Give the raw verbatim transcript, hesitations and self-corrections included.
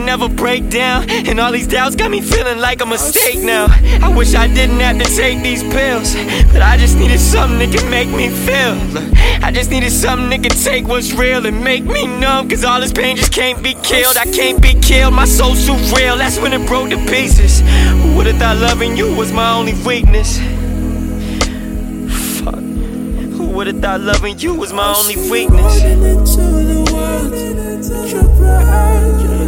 never break down. And all these doubts got me feeling like a mistake now. I wish I didn't have to take these pills, but I just needed something that could make me feel. I just needed something that could take what's real and make me numb. Cause all this pain just can't be killed. I can't be killed, my soul's too real. That's when it broke to pieces. Who would've thought loving you was my only weakness? Fuck. Who would've thought loving you was my only weakness?